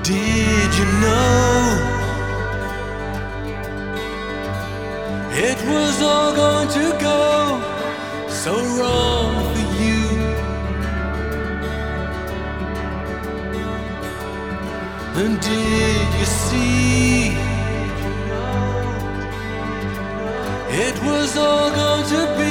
Did you know it was all going to go so wrong for you? And did you see it was all going to be